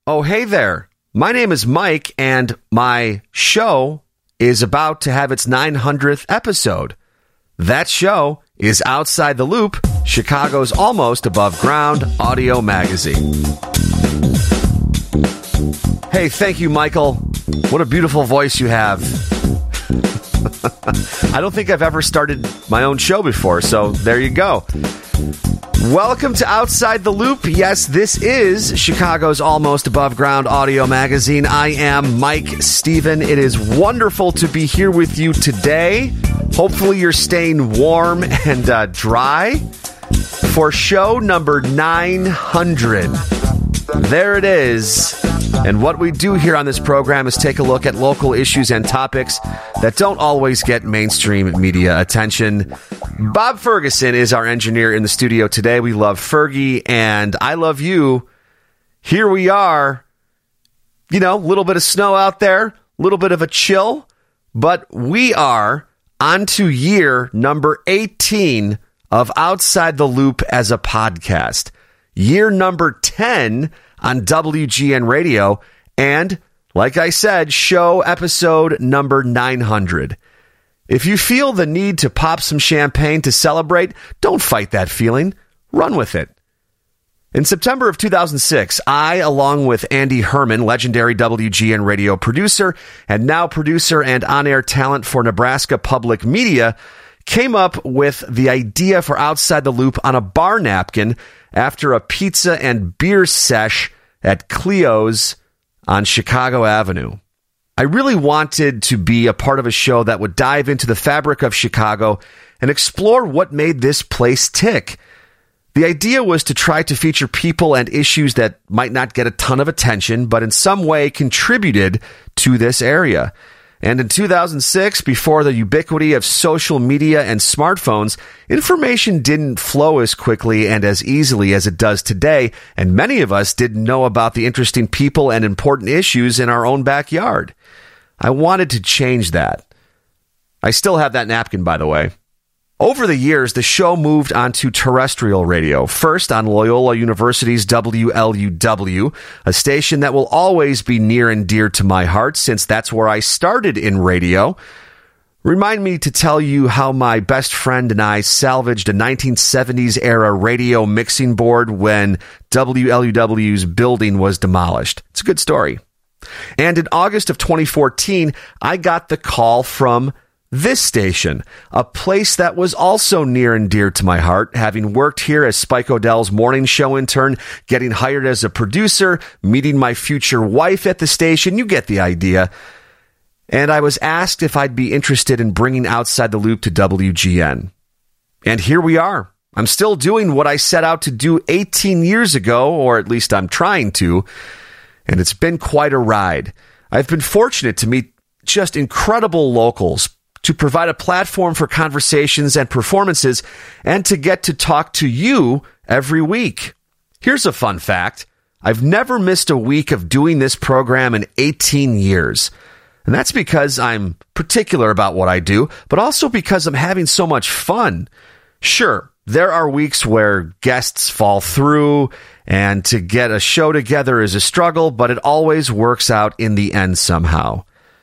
Oh, hey there. My name is Mike, and my show is about to have its 900th episode. That show is Outside the Loop, Chicago's almost above ground audio magazine. Hey, thank you, Michael. What a beautiful voice you have. I don't think I've ever started my own show before, so there you go. Welcome to Outside the Loop. Yes, this is Chicago's almost above ground audio magazine. I am Mike Steven. It is wonderful to be here with you today. Hopefully you're staying warm and dry for show number 900. There it is. And what we do here on this program is take a look at local issues and topics that don't always get mainstream media attention. Bob Ferguson is our engineer in the studio today. We love Fergie, and I love you. Here we are. You know, a little bit of snow out there, a little bit of a chill, but we are on to year number 18 of Outside the Loop as a podcast. Year number 10 on WGN Radio, and, like I said, show episode number 900. If you feel the need to pop some champagne to celebrate, don't fight that feeling. Run with it. In September of 2006, I, along with Andy Herman, legendary WGN Radio producer, and now producer and on-air talent for Nebraska Public Media, came up with the idea for Outside the Loop on a bar napkin after a pizza and beer sesh at Cleo's on Chicago Avenue. I really wanted to be a part of a show that would dive into the fabric of Chicago and explore what made this place tick. The idea was to try to feature people and issues that might not get a ton of attention, but in some way contributed to this area. And in 2006, before the ubiquity of social media and smartphones, information didn't flow as quickly and as easily as it does today, and many of us didn't know about the interesting people and important issues in our own backyard. I wanted to change that. I still have that napkin, by the way. Over the years, the show moved onto terrestrial radio, first on Loyola University's WLUW, a station that will always be near and dear to my heart since that's where I started in radio. Remind me to tell you how my best friend and I salvaged a 1970s-era radio mixing board when WLUW's building was demolished. It's a good story. And in August of 2014, I got the call from this station, a place that was also near and dear to my heart, having worked here as Spike O'Dell's morning show intern, getting hired as a producer, meeting my future wife at the station. You get the idea. And I was asked if I'd be interested in bringing Outside the Loop to WGN. And here we are. I'm still doing what I set out to do 18 years ago, or at least I'm trying to. And it's been quite a ride. I've been fortunate to meet just incredible locals, to provide a platform for conversations and performances, and to get to talk to you every week. Here's a fun fact. I've never missed a week of doing this program in 18 years. And that's because I'm particular about what I do, but also because I'm having so much fun. Sure, there are weeks where guests fall through, and to get a show together is a struggle, but it always works out in the end somehow.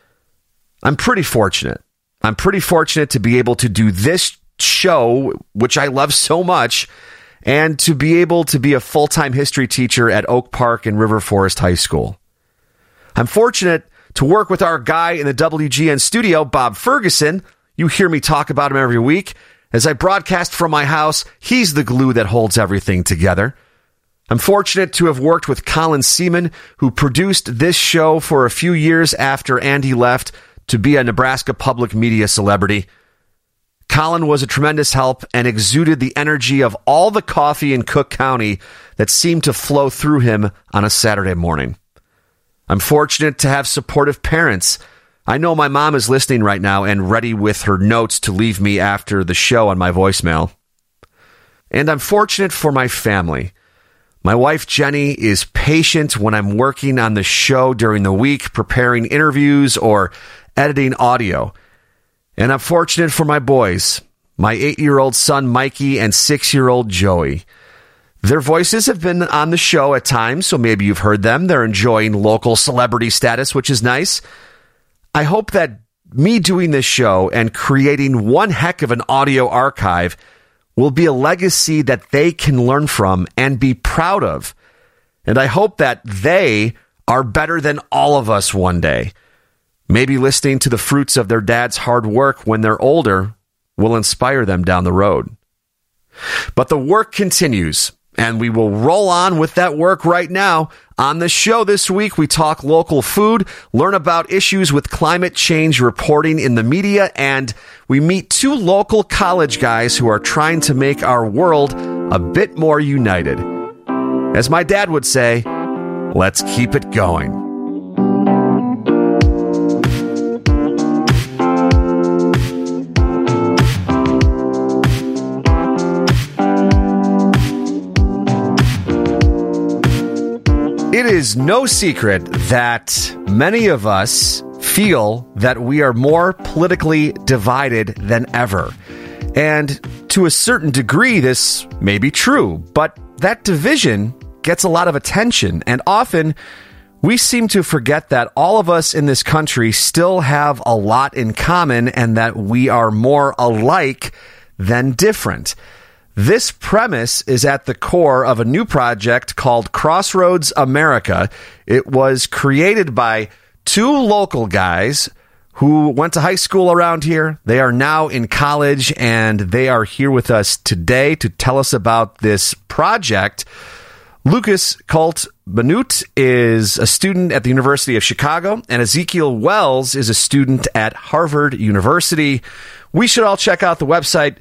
I'm pretty fortunate. I'm pretty fortunate to be able to do this show, which I love so much, and to be able to be a full-time history teacher at Oak Park and River Forest High School. I'm fortunate to work with our guy in the WGN studio, Bob Ferguson. You hear me talk about him every week. As I broadcast from my house, he's the glue that holds everything together. I'm fortunate to have worked with Colin Seaman, who produced this show for a few years after Andy left to be a Nebraska Public Media celebrity. Colin was a tremendous help and exuded the energy of all the coffee in Cook County that seemed to flow through him on a Saturday morning. I'm fortunate to have supportive parents. I know my mom is listening right now and ready with her notes to leave me after the show on my voicemail. And I'm fortunate for my family. My wife, Jenny, is patient when I'm working on the show during the week, preparing interviews or editing audio. And I'm fortunate for my boys, my 8-year-old son, Mikey, and 6-year-old Joey. Their voices have been on the show at times, so maybe you've heard them. They're enjoying local celebrity status, which is nice. I hope that me doing this show and creating one heck of an audio archive will be a legacy that they can learn from and be proud of. And I hope that they are better than all of us one day. Maybe listening to the fruits of their dad's hard work when they're older will inspire them down the road. But the work continues, and we will roll on with that work right now. On the show this week, we talk local food, learn about issues with climate change reporting in the media, and we meet two local college guys who are trying to make our world a bit more united. As my dad would say, let's keep it going. It is no secret that many of us feel that we are more politically divided than ever. And to a certain degree, this may be true, but that division gets a lot of attention, and often we seem to forget that all of us in this country still have a lot in common and that we are more alike than different. This premise is at the core of a new project called Crossroads America. It was created by two local guys who went to high school around here. They are now in college, and they are here with us today to tell us about this project. Lucas Colt-Manute is a student at the University of Chicago, and Ezekiel Wells is a student at Harvard University. We should all check out the website,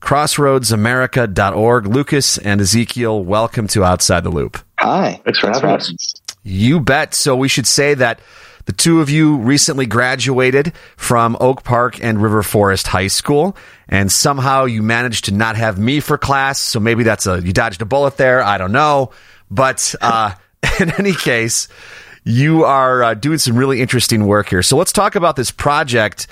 crossroadsamerica.org. Lucas and Ezekiel, welcome to Outside the Loop. Hi. Thanks for having us. You bet. So we should say that the two of you recently graduated from Oak Park and River Forest High School, and somehow you managed to not have me for class, so maybe you dodged a bullet there. I don't know. But in any case, you are doing some really interesting work here. So let's talk about this project.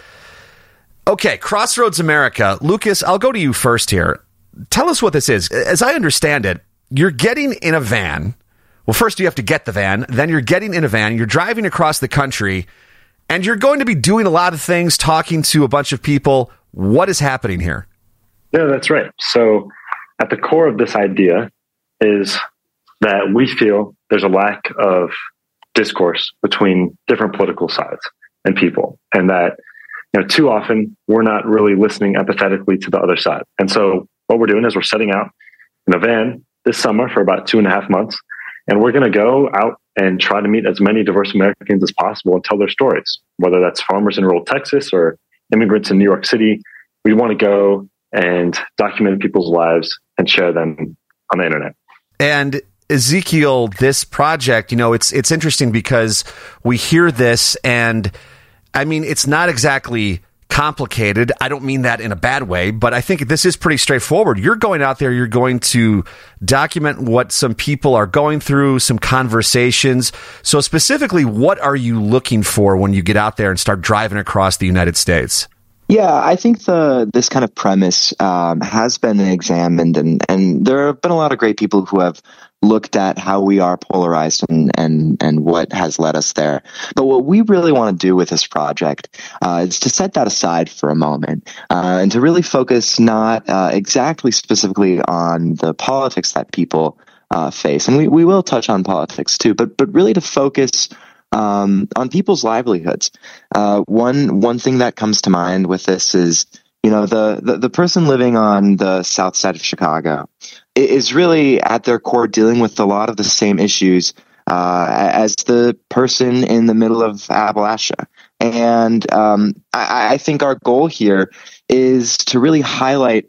Okay, Crossroads America. Lucas, I'll go to you first here. Tell us what this is. As I understand it, you're getting in a van. Well, first you have to get the van, then you're getting in a van, you're driving across the country, and you're going to be doing a lot of things, talking to a bunch of people. What is happening here? Yeah, that's right. So at the core of this idea is that we feel there's a lack of discourse between different political sides and people, and that too often we're not really listening empathetically to the other side. And so what we're doing is we're setting out in a van this summer for about 2.5 months, and we're going to go out and try to meet as many diverse Americans as possible and tell their stories, whether that's farmers in rural Texas or immigrants in New York City. We want to go and document people's lives and share them on the internet. And Ezekiel, this project, it's interesting because we hear this, and I mean, it's not exactly complicated. I don't mean that in a bad way, but I think this is pretty straightforward. You're going out there, you're going to document what some people are going through, some conversations. So specifically, what are you looking for when you get out there and start driving across the United States? Yeah, I think this kind of premise has been examined, and there have been a lot of great people who have looked at how we are polarized and what has led us there. But what we really want to do with this project is to set that aside for a moment and to really focus not exactly specifically on the politics that people face. And we will touch on politics too, but really to focus on people's livelihoods. One thing that comes to mind with this is, the person living on the south side of Chicago is really at their core dealing with a lot of the same issues as the person in the middle of Appalachia. And I think our goal here is to really highlight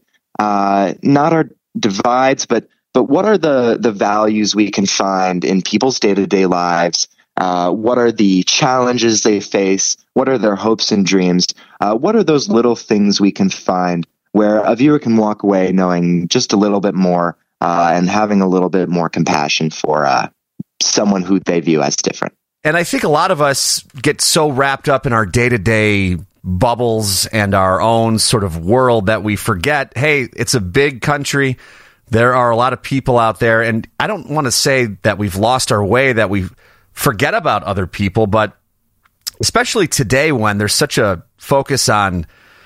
not our divides, but what are the values we can find in people's day-to-day lives. What are the challenges they face? What are their hopes and dreams? What are those little things we can find where a viewer can walk away knowing just a little bit more and having a little bit more compassion for someone who they view as different? And I think a lot of us get so wrapped up in our day-to-day bubbles and our own sort of world that we forget, hey, it's a big country. There are a lot of people out there, and I don't want to say that we've lost our way, that we forget about other people, but especially today when there's such a focus on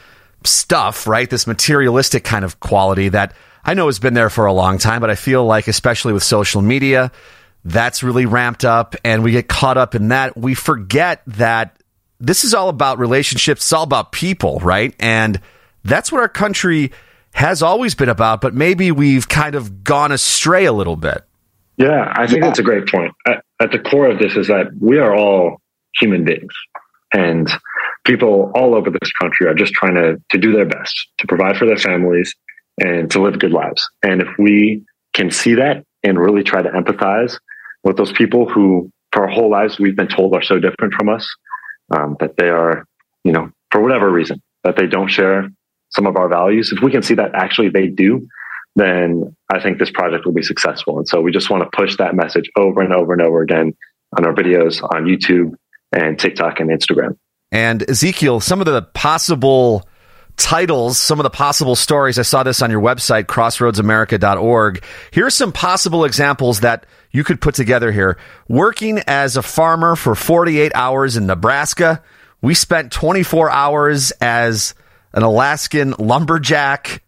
stuff, right? This materialistic kind of quality that I know has been there for a long time, but I feel like, especially with social media, that's really ramped up, and we get caught up in that. We forget that this is all about relationships. It's all about people, right? And that's what our country has always been about, but maybe we've kind of gone astray a little bit. Yeah, I think that's a great point. At the core of this is that we are all human beings, and people all over this country are just trying to do their best to provide for their families and to live good lives. And if we can see that and really try to empathize with those people who, for our whole lives, we've been told are so different from us, that they are, for whatever reason, that they don't share some of our values. If we can see that actually they do, then I think this project will be successful. And so we just want to push that message over and over and over again on our videos on YouTube and TikTok and Instagram. And Ezekiel, some of the possible titles, some of the possible stories, I saw this on your website, crossroadsamerica.org. Here are some possible examples that you could put together here. Working as a farmer for 48 hours in Nebraska. We spent 24 hours as an Alaskan lumberjack.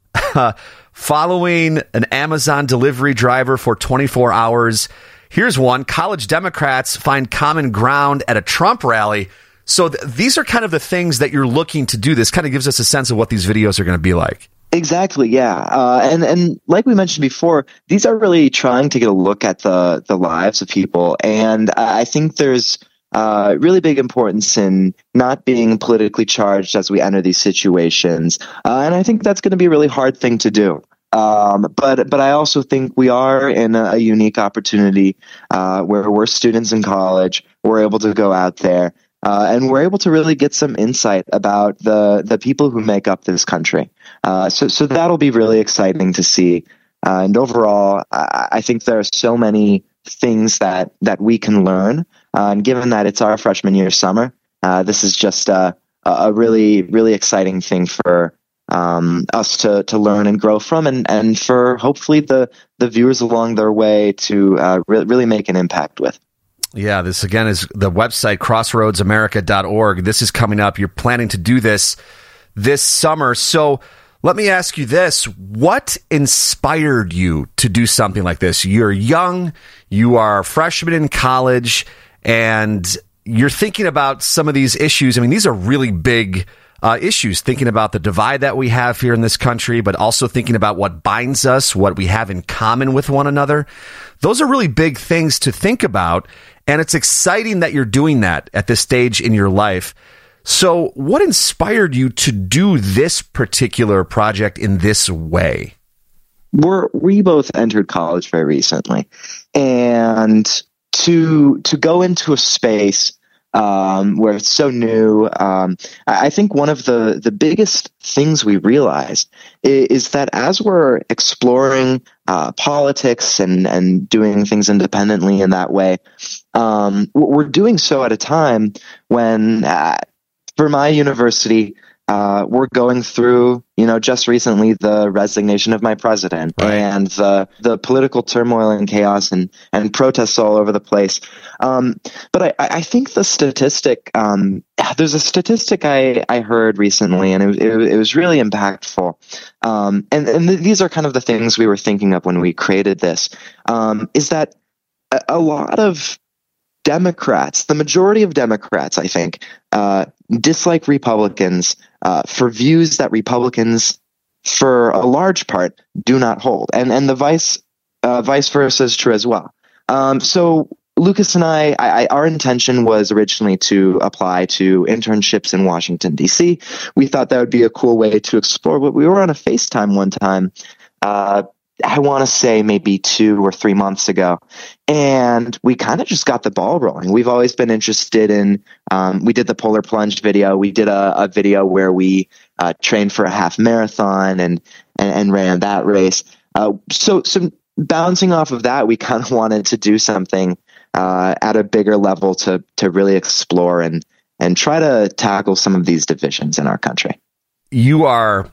Following an Amazon delivery driver for 24 hours. Here's one. College Democrats find common ground at a Trump rally. So these are kind of the things that you're looking to do. This kind of gives us a sense of what these videos are going to be like. Exactly, yeah. And like we mentioned before, these are really trying to get a look at the lives of people. And I think there's really big importance in not being politically charged as we enter these situations. And I think that's going to be a really hard thing to do. But I also think we are in a unique opportunity where we're students in college. We're able to go out there and we're able to really get some insight about the people who make up this country. So that'll be really exciting to see. And overall, I think there are so many things that we can learn. And given that it's our freshman year summer, this is just a really, really exciting thing for us to learn and grow from, and for hopefully the viewers along their way to really make an impact with. Yeah, this again is the website, crossroadsamerica.org. This is coming up. You're planning to do this summer. So let me ask you this. What inspired you to do something like this? You're young, you are a freshman in college, and you're thinking about some of these issues. I mean, these are really big issues, thinking about the divide that we have here in this country, but also thinking about what binds us, what we have in common with one another. Those are really big things to think about, and it's exciting that you're doing that at this stage in your life. So what inspired you to do this particular project in this way? We both entered college very recently, and to go into a space where it's so new. I think one of the biggest things we realized is that as we're exploring politics and doing things independently in that way, we're doing so at a time when, for my university, we're going through, just recently the resignation of my president, right, and the political turmoil and chaos and protests all over the place. But I think the statistic, there's a statistic I heard recently, and it was really impactful. And these are kind of the things we were thinking of when we created this, is that a lot of Democrats, the majority of Democrats, I think, dislike Republicans for views that Republicans, for a large part, do not hold, and the vice versa is true as well. So Lucas and I, our intention was originally to apply to internships in Washington, D.C. We thought that would be a cool way to explore, but we were on a FaceTime one time. I want to say maybe 2 or 3 months ago. And we kind of just got the ball rolling. We've always been interested in, we did the Polar Plunge video. We did a video where we trained for a half marathon and ran that race. So bouncing off of that, we kind of wanted to do something at a bigger level to really explore and try to tackle some of these divisions in our country. You are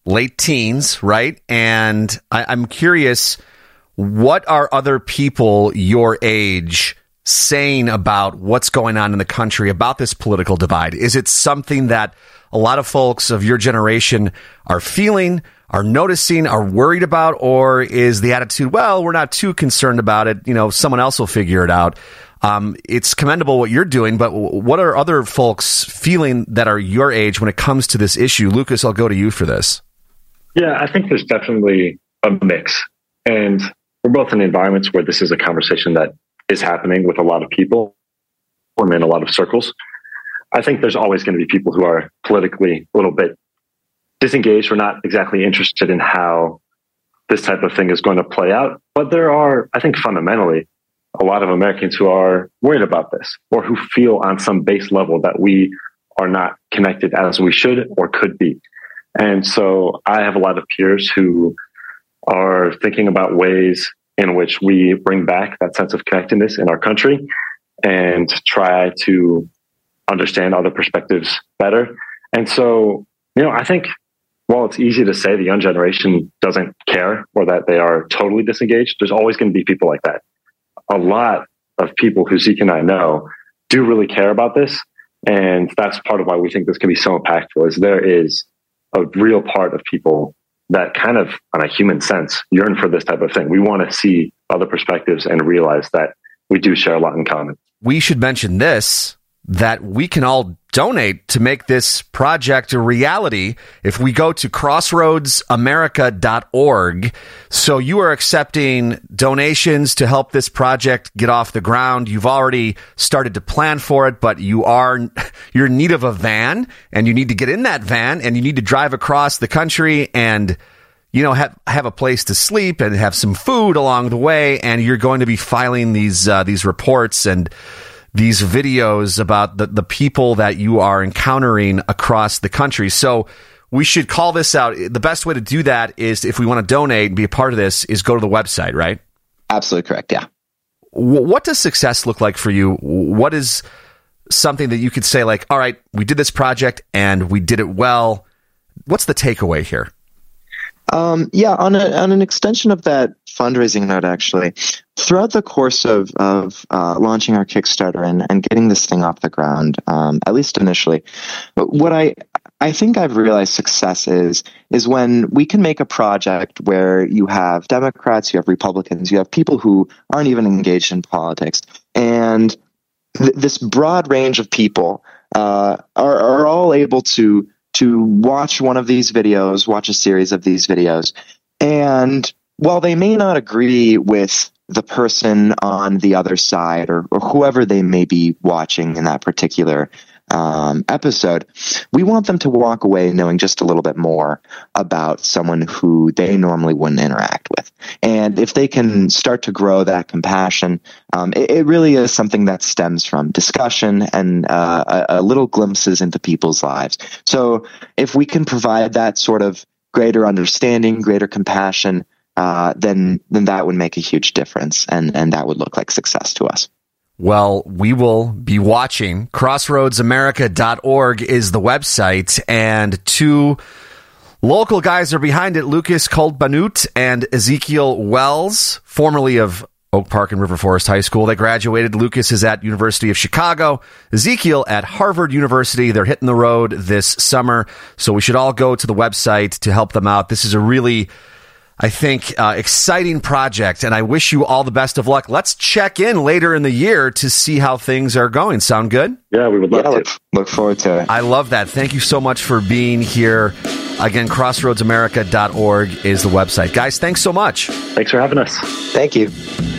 late teens, right? And I'm curious, what are other people your age saying about what's going on in the country, about this political divide? Is it something that a lot of folks of your generation are feeling, are noticing, are worried about, or is the attitude, well, we're not too concerned about it, someone else will figure it out? It's commendable what you're doing, but what are other folks feeling that are your age when it comes to this issue? Lucas, I'll go to you for this. Yeah, I think there's definitely a mix. And we're both in environments where this is a conversation that is happening with a lot of people and in a lot of circles. I think there's always going to be people who are politically a little bit disengaged or not exactly interested in how this type of thing is going to play out. But there are, I think, fundamentally, a lot of Americans who are worried about this, or who feel on some base level that we are not connected as we should or could be. And so I have a lot of peers who are thinking about ways in which we bring back that sense of connectedness in our country and try to understand other perspectives better. And so, I think while it's easy to say the young generation doesn't care or that they are totally disengaged, there's always going to be people like that. A lot of people who Zeke and I know do really care about this. And that's part of why we think this can be so impactful, is there is a real part of people that kind of, on a human sense, yearn for this type of thing. We want to see other perspectives and realize that we do share a lot in common. We should mention this, that we can all donate to make this project a reality if we go to crossroadsamerica.org. So you are accepting donations to help this project get off the ground. You've already started to plan for it, but you're in need of a van, and you need to get in that van, and you need to drive across the country and have a place to sleep and have some food along the way. And you're going to be filing these reports and these videos about the people that you are encountering across the country. So we should call this out. The best way to do that is, if we want to donate and be a part of this, is go to the website, right? Absolutely correct. Yeah. What does success look like for you? What is something that you could say, like, all right, we did this project and we did it well. What's the takeaway here? On an extension of that fundraising note, actually, throughout the course of launching our Kickstarter and getting this thing off the ground, at least initially, what I think I've realized success is when we can make a project where you have Democrats, you have Republicans, you have people who aren't even engaged in politics, and this broad range of people are all able to watch one of these videos, watch a series of these videos. And while they may not agree with the person on the other side or whoever they may be watching in that particular episode, we want them to walk away knowing just a little bit more about someone who they normally wouldn't interact with. And if they can start to grow that compassion, it really is something that stems from discussion and a little glimpses into people's lives. So if we can provide that sort of greater understanding, greater compassion, then that would make a huge difference, and that would look like success to us. Well, we will be watching. CrossroadsAmerica.org is the website, and two local guys are behind it, Lucas Kolbanut and Ezekiel Wells, formerly of Oak Park and River Forest High School. They graduated. Lucas is at University of Chicago. Ezekiel at Harvard University. They're hitting the road this summer, so we should all go to the website to help them out. This is a really, I think, exciting project, and I wish you all the best of luck. Let's check in later in the year to see how things are going. Sound good? Yeah, we would love to. Look forward to it. I love that. Thank you so much for being here. Again, crossroadsamerica.org is the website. Guys, thanks so much. Thanks for having us. Thank you.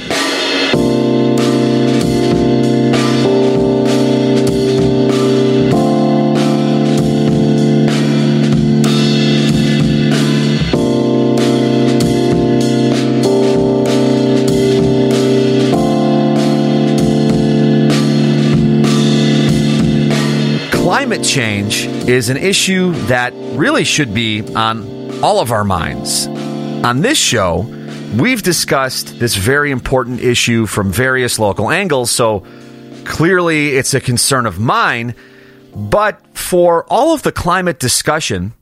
Climate change is an issue that really should be on all of our minds. On this show, we've discussed this very important issue from various local angles, so clearly it's a concern of mine. But for all of the climate discussion,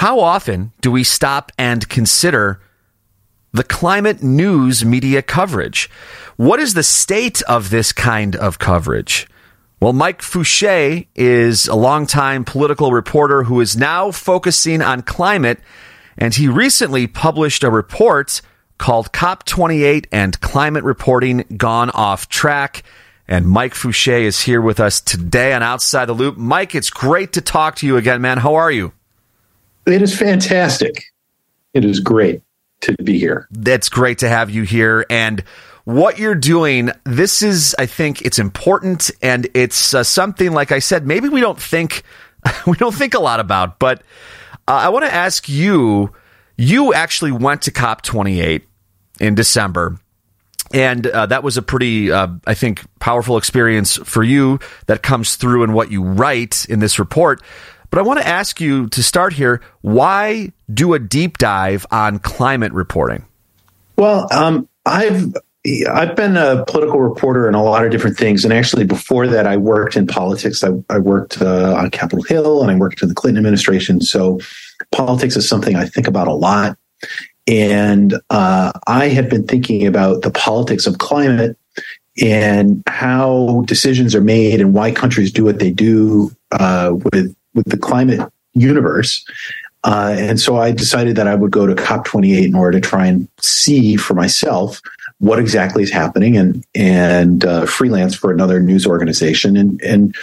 how often do we stop and consider the climate news media coverage? What is the state of this kind of coverage? Well, Mike Fouché is a longtime political reporter who is now focusing on climate, and he recently published a report called COP28 and Climate Reporting Gone Off Track. And Mike Fouché is here with us today on Outside the Loop. Mike, it's great to talk to you again, man. How are you? It is fantastic. It is great to be here. That's great to have you here. And what you're doing, this is, I think it's important, and it's something, like I said, maybe we don't think a lot about, but I want to ask you actually went to COP28 in December, and that was a pretty, I think, powerful experience for you that comes through in what you write in this report. But I want to ask you to start here, why do a deep dive on climate reporting? Well, I've been a political reporter in a lot of different things. And actually, before that, I worked in politics. I worked on Capitol Hill, and I worked in the Clinton administration. So politics is something I think about a lot. And I had been thinking about the politics of climate and how decisions are made and why countries do what they do with the climate universe. And so I decided that I would go to COP28 in order to try and see for myself what exactly is happening, and freelance for another news organization and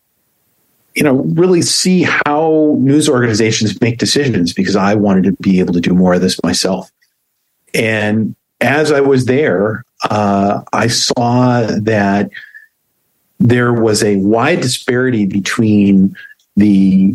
really see how news organizations make decisions, because I wanted to be able to do more of this myself. And as I was there, I saw that there was a wide disparity between the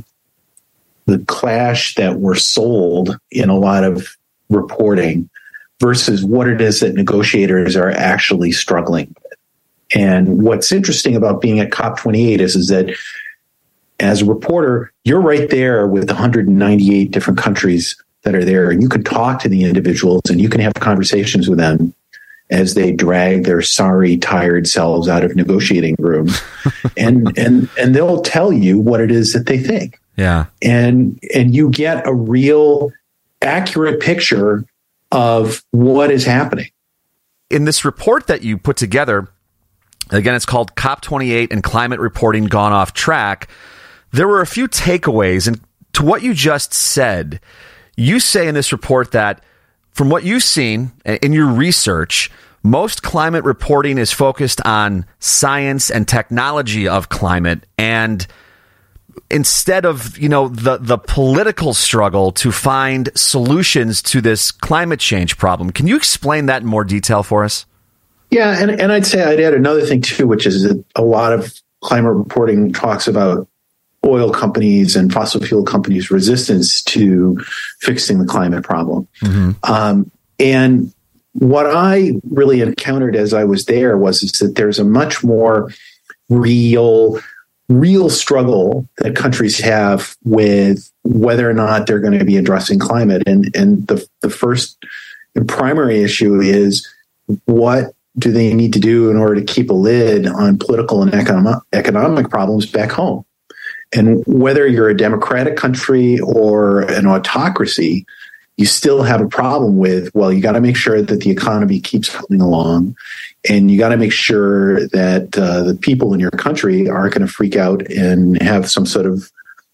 clash that were sold in a lot of reporting versus what it is that negotiators are actually struggling with. And what's interesting about being at COP28 is that as a reporter, you're right there with 198 different countries that are there, and you can talk to the individuals and you can have conversations with them as they drag their sorry, tired selves out of negotiating rooms, and they'll tell you what it is that they think. Yeah. And you get a real accurate picture of what is happening. In this report that you put together, again, it's called COP28 and Climate Reporting Gone Off Track. There were a few takeaways, and to what you just said, you say in this report that from what you've seen in your research, most climate reporting is focused on science and technology of climate, and instead of, the political struggle to find solutions to this climate change problem. Can you explain that in more detail for us? Yeah, and I'd say I'd add another thing too, which is that a lot of climate reporting talks about oil companies and fossil fuel companies' resistance to fixing the climate problem. Mm-hmm. And what I really encountered as I was there is that there's a much more real struggle that countries have with whether or not they're going to be addressing climate. And the first and primary issue is, what do they need to do in order to keep a lid on political and economic problems back home? And whether you're a democratic country or an autocracy, you still have a problem with, well, you got to make sure that the economy keeps humming along, and you got to make sure that the people in your country aren't going to freak out and have some sort of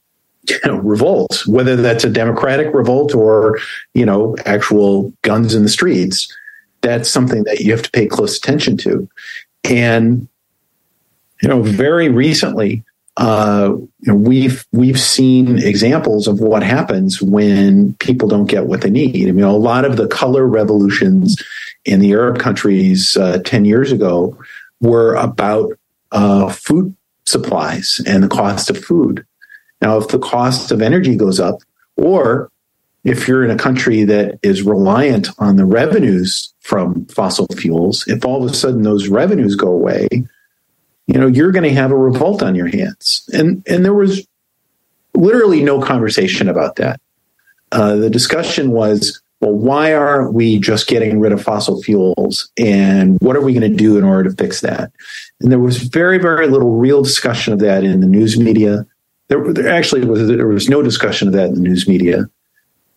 revolt, whether that's a democratic revolt or, actual guns in the streets. That's something that you have to pay close attention to. And, very recently, we've seen examples of what happens when people don't get what they need. I mean, a lot of the color revolutions in the Arab countries 10 years ago were about food supplies and the cost of food. Now, if the cost of energy goes up, or if you're in a country that is reliant on the revenues from fossil fuels, if all of a sudden those revenues go away, you're going to have a revolt on your hands. And there was literally no conversation about that. The discussion was, well, why aren't we just getting rid of fossil fuels? And what are we going to do in order to fix that? And there was very, very little real discussion of that in the news media. There was no discussion of that in the news media.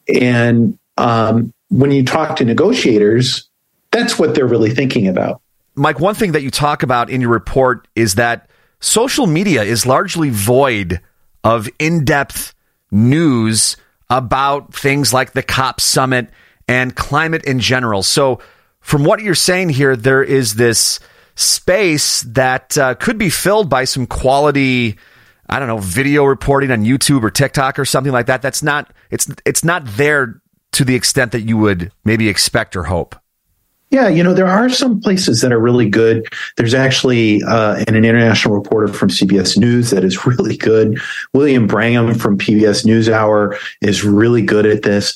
And when you talk to negotiators, that's what they're really thinking about. Mike, one thing that you talk about in your report is that social media is largely void of in-depth news about things like the COP summit and climate in general. So from what you're saying here, there is this space that could be filled by some quality, I don't know, video reporting on YouTube or TikTok or something like that. That's not, it's not there to the extent that you would maybe expect or hope. Yeah, there are some places that are really good. There's actually an international reporter from CBS News that is really good. William Brangham from PBS NewsHour is really good at this.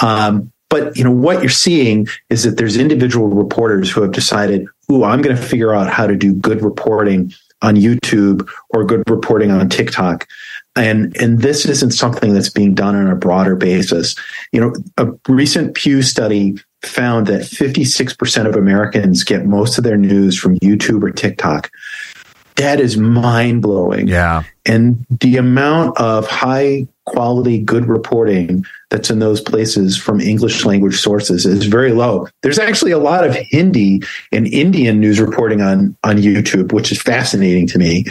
But what you're seeing is that there's individual reporters who have decided, I'm going to figure out how to do good reporting on YouTube or good reporting on TikTok. And this isn't something that's being done on a broader basis. A recent Pew study found that 56% of Americans get most of their news from YouTube or TikTok. That is mind-blowing. Yeah. And the amount of high quality, good reporting that's in those places from English language sources is very low. There's actually a lot of Hindi and Indian news reporting on YouTube, which is fascinating to me.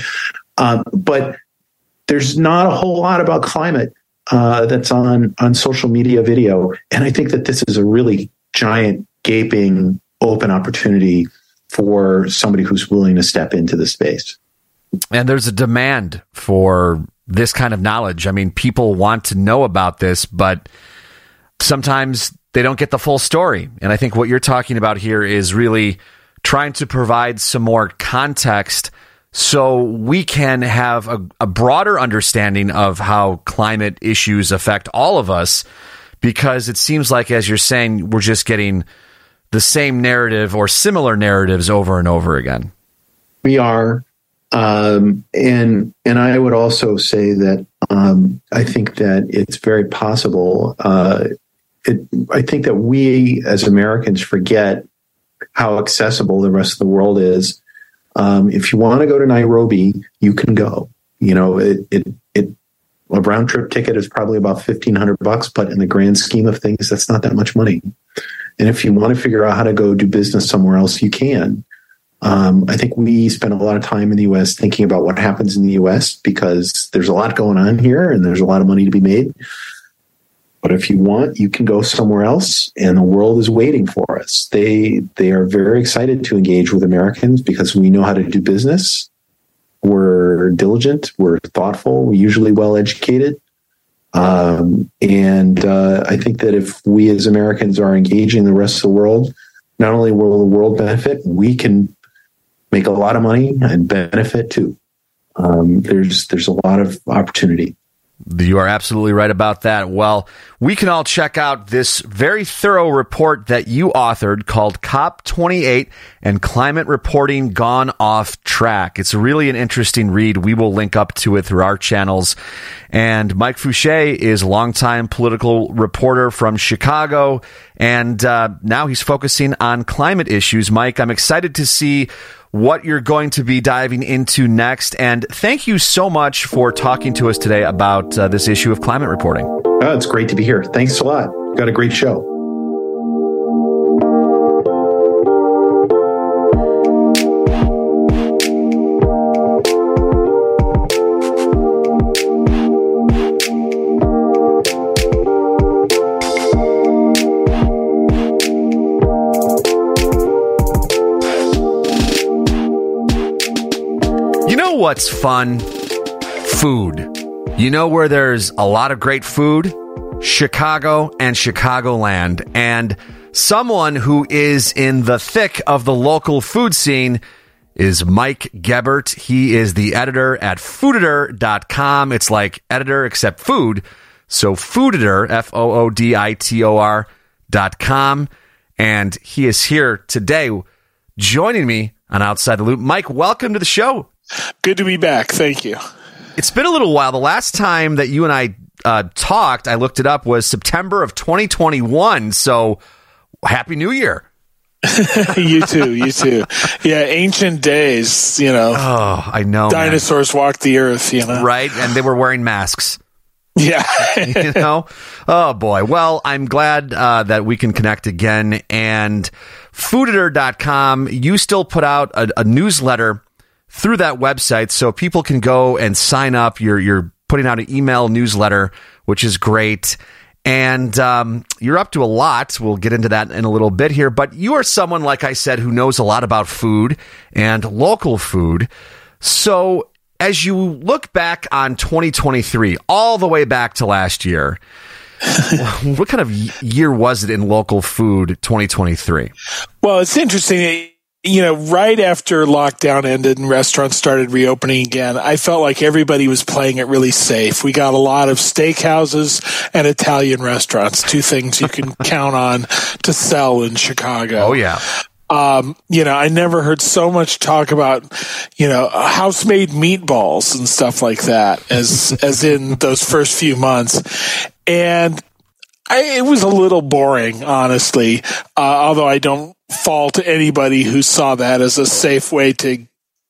But there's not a whole lot about climate that's on social media video. And I think that this is a really giant, gaping, open opportunity for somebody who's willing to step into the space. And there's a demand for this kind of knowledge. I mean, people want to know about this, but sometimes they don't get the full story. And I think what you're talking about here is really trying to provide some more context so we can have a broader understanding of how climate issues affect all of us, because it seems like, as you're saying, we're just getting the same narrative or similar narratives over and over again. We are. And I would also say that I think that it's very possible. I think that we as Americans forget how accessible the rest of the world is. If you want to go to Nairobi, you can go. A round trip ticket is probably about $1,500, but in the grand scheme of things, that's not that much money. And if you want to figure out how to go do business somewhere else, you can. I think we spend a lot of time in the U.S. thinking about what happens in the U.S. because there's a lot going on here and there's a lot of money to be made. But if you want, you can go somewhere else, and the world is waiting for us. They are very excited to engage with Americans because we know how to do business. We're diligent. We're thoughtful. We're usually well educated. And I think that if we as Americans are engaging the rest of the world, not only will the world benefit, we can make a lot of money and benefit too. There's a lot of opportunity. You are absolutely right about that. Well, we can all check out this very thorough report that you authored called COP28 and Climate Reporting Gone Off Track. It's really an interesting read. We will link up to it through our channels. And Mike Fouché is a longtime political reporter from Chicago, and now he's focusing on climate issues. Mike, I'm excited to see what you're going to be diving into next. And thank you so much for talking to us today about this issue of climate reporting. Oh, it's great to be here. Thanks a lot. Got a great show. What's fun? Food. You know where there's a lot of great food? Chicago and Chicagoland. And someone who is in the thick of the local food scene is Mike Gebert. He is the editor at Fooditor.com. It's like editor except food. So Fooditor, Fooditor.com. And he is here today joining me on Outside the Loop. Mike, welcome to the show. Good to be back. Thank you. It's been a little while. The last time that you and I talked, I looked it up, was September of 2021. So Happy New Year. You too. Yeah, ancient days, Oh, I know. Dinosaurs walked the earth, Right, and they were wearing masks. Yeah. Oh boy. Well, I'm glad that we can connect again. And fooditor.com, you still put out a newsletter through that website, so people can go and sign up. You're putting out an email newsletter, which is great. And you're up to a lot. We'll get into that in a little bit here. But you are someone, like I said, who knows a lot about food and local food. So as you look back on 2023, all the way back to last year, what kind of year was it in local food, 2023? Well, it's interesting. Right after lockdown ended and restaurants started reopening again, I felt like everybody was playing it really safe. We got a lot of steakhouses and Italian restaurants, two things you can count on to sell in Chicago. Oh, yeah. I never heard so much talk about, house-made meatballs and stuff like that as in those first few months. And it was a little boring, honestly, although I don't fault anybody who saw that as a safe way to,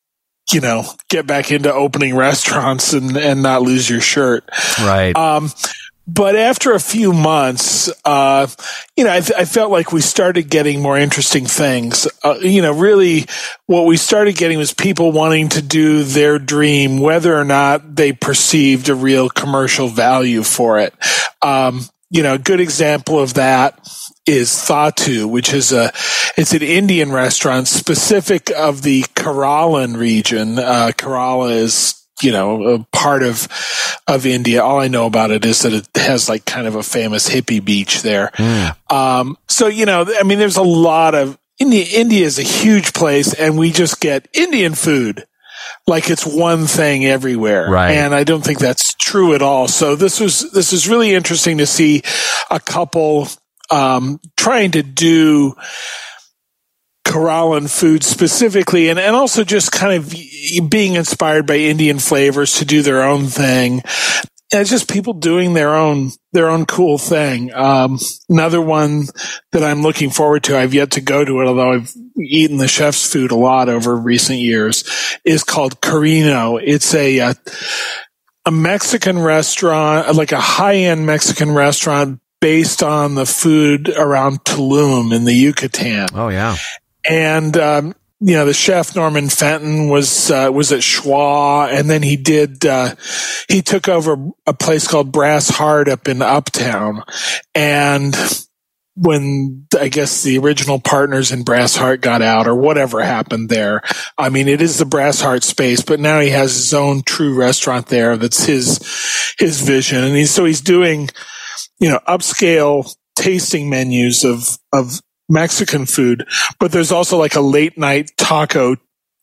get back into opening restaurants and not lose your shirt. Right. But after a few months, I felt like we started getting more interesting things. Really what we started getting was people wanting to do their dream, whether or not they perceived a real commercial value for it. A good example of that is Thatu, which is it's an Indian restaurant specific of the Keralan region. Kerala is, a part of India. All I know about it is that it has like kind of a famous hippie beach there. There's a lot of India is a huge place, and we just get Indian food like it's one thing everywhere. Right. And I don't think that's true at all. So this is really interesting to see a couple trying to do Keralan food specifically, and also just kind of being inspired by Indian flavors to do their own thing. And it's just people doing their own cool thing. Another one that I'm looking forward to, I've yet to go to it, although I've eaten the chef's food a lot over recent years, is called Carino. It's a Mexican restaurant, like a high-end Mexican restaurant based on the food around Tulum in the Yucatan. Oh, yeah. And, the chef Norman Fenton was at Schwa, and then he took over a place called Brass Heart up in Uptown. And when I guess the original partners in Brass Heart got out or whatever happened there, it is the Brass Heart space, but now he has his own true restaurant there. That's his vision. And he's doing, upscale tasting menus of Mexican food, but there's also like a late night taco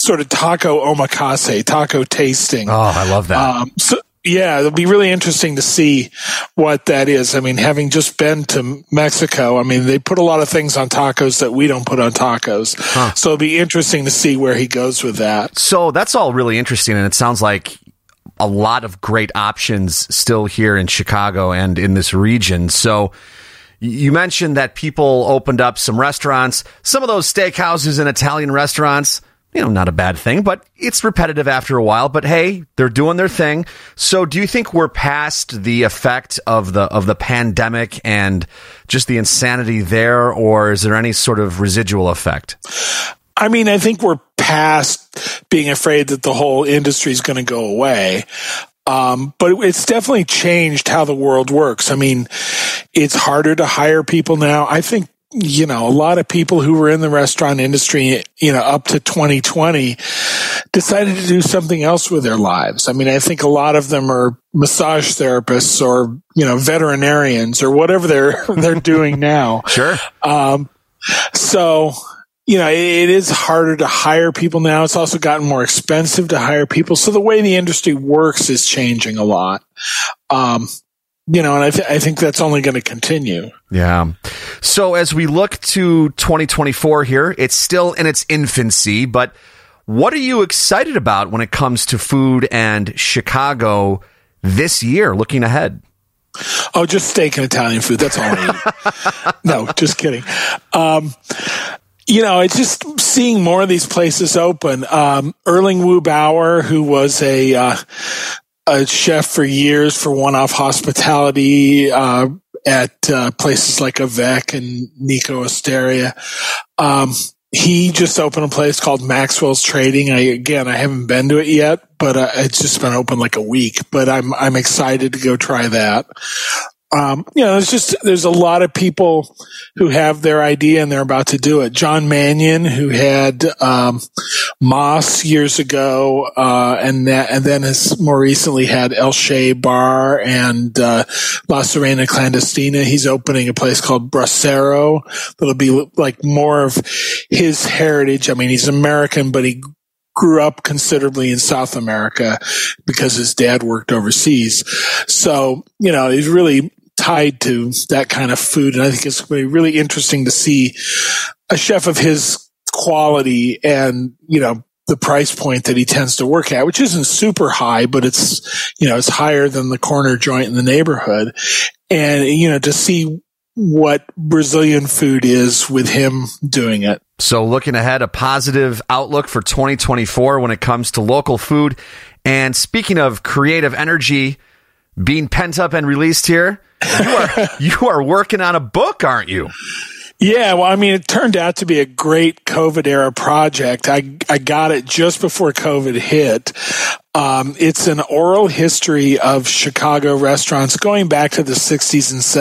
omakase, taco tasting. Oh, I love that. It'll be really interesting to see what that is. Having just been to Mexico, they put a lot of things on tacos that we don't put on tacos. Huh. So it'll be interesting to see where he goes with that. So that's all really interesting, and it sounds like a lot of great options still here in Chicago and in this region. So you mentioned that people opened up some restaurants, some of those steakhouses and Italian restaurants, not a bad thing, but it's repetitive after a while. But hey, they're doing their thing. So do you think we're past the effect of the pandemic and just the insanity there, or is there any sort of residual effect? I think we're past being afraid that the whole industry is going to go away. But it's definitely changed how the world works. It's harder to hire people now. I think, a lot of people who were in the restaurant industry, up to 2020 decided to do something else with their lives. I think a lot of them are massage therapists or, veterinarians or whatever they're doing now. Sure. It is harder to hire people now. It's also gotten more expensive to hire people. So the way the industry works is changing a lot. And I think that's only going to continue. Yeah. So as we look to 2024 here, it's still in its infancy, but what are you excited about when it comes to food and Chicago this year, looking ahead? Oh, just steak and Italian food. That's all I eat. No, just kidding. It's just seeing more of these places open. Erling Wu Bauer, who was a a chef for years for one-off hospitality at places like Avec and Nico Osteria. He just opened a place called Maxwell's Trading. I haven't been to it yet, but it's just been open like a week. But I'm excited to go try that. There's a lot of people who have their idea and they're about to do it. John Mannion, who had Moss years ago, and then has more recently had El Shea Bar and La Serena Clandestina. He's opening a place called Bracero that'll be like more of his heritage. I mean, he's American, but he grew up considerably in South America because his dad worked overseas. So, he's really tied to that kind of food. And I think it's going to be really interesting to see a chef of his quality and, the price point that he tends to work at, which isn't super high, but it's, it's higher than the corner joint in the neighborhood. And, to see what Brazilian food is with him doing it. So looking ahead, a positive outlook for 2024 when it comes to local food. And speaking of creative energy being pent up and released here, you are working on a book, aren't you? Yeah, well, I mean, it turned out to be a great COVID era project. I got it just before COVID hit. It's an oral history of Chicago restaurants going back to the 60s and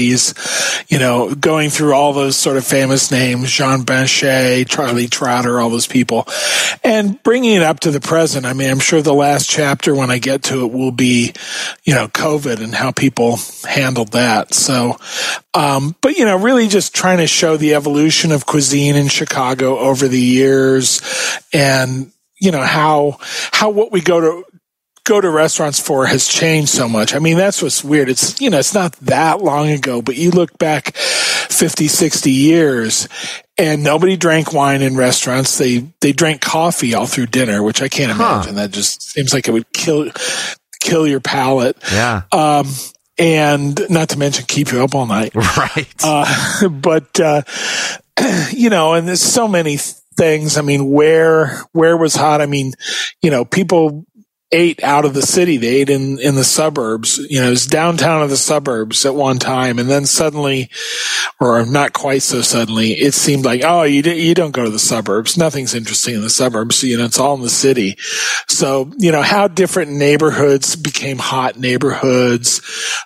70s, going through all those sort of famous names, Jean Benchet, Charlie Trotter, all those people, and bringing it up to the present. I mean, I'm sure the last chapter when I get to it will be, COVID and how people handled that. So, but, really just trying to show the evolution of cuisine in Chicago over the years and, how what we go to restaurants for has changed so much. I mean, that's what's weird. It's, it's not that long ago, but you look back 50, 60 years and nobody drank wine in restaurants. They drank coffee all through dinner, which I can't imagine. That just seems like it would kill your palate. Yeah. And not to mention keep you up all night. Right. And there's so many things. I mean, where was hot? I mean, people ate out of the city. They ate in the suburbs. It was downtown of the suburbs at one time. And then suddenly, or not quite so suddenly, it seemed like, oh, you don't go to the suburbs. Nothing's interesting in the suburbs. It's all in the city. So, how different neighborhoods became hot neighborhoods.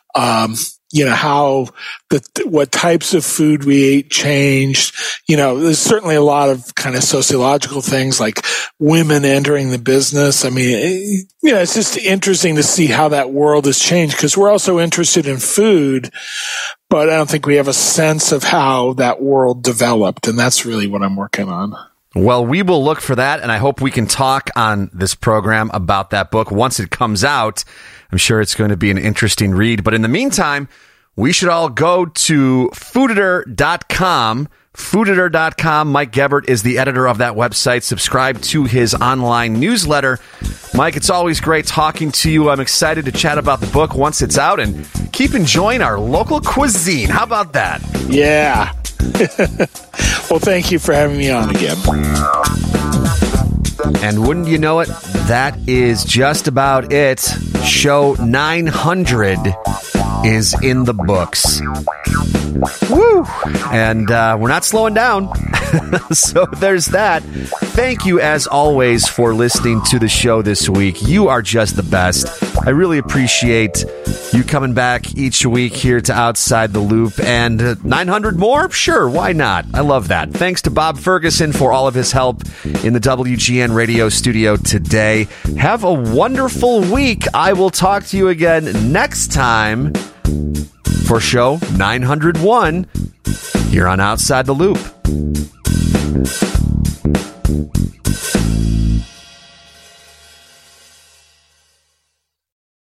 How what types of food we ate changed. There's certainly a lot of kind of sociological things like women entering the business. I mean, it's just interesting to see how that world has changed because we're also interested in food, but I don't think we have a sense of how that world developed. And that's really what I'm working on. Well, we will look for that, and I hope we can talk on this program about that book once it comes out. I'm sure it's going to be an interesting read. But in the meantime, we should all go to fooditor.com. Fooditor.com. Mike Gebert is the editor of that website. Subscribe to his online newsletter. Mike, it's always great talking to you. I'm excited to chat about the book once it's out and keep enjoying our local cuisine. How about that? Yeah. Well, thank you for having me on again. And wouldn't you know it, that is just about it. Show 900 is in the books. Woo! And we're not slowing down. So there's that. Thank you, as always, for listening to the show this week. You are just the best. I really appreciate you coming back each week here to Outside the Loop. And 900 more? Sure, why not? I love that. Thanks to Bob Ferguson for all of his help in the WGN radio studio today. Have a wonderful week. I will talk to you again next time for show 901 here on Outside the Loop.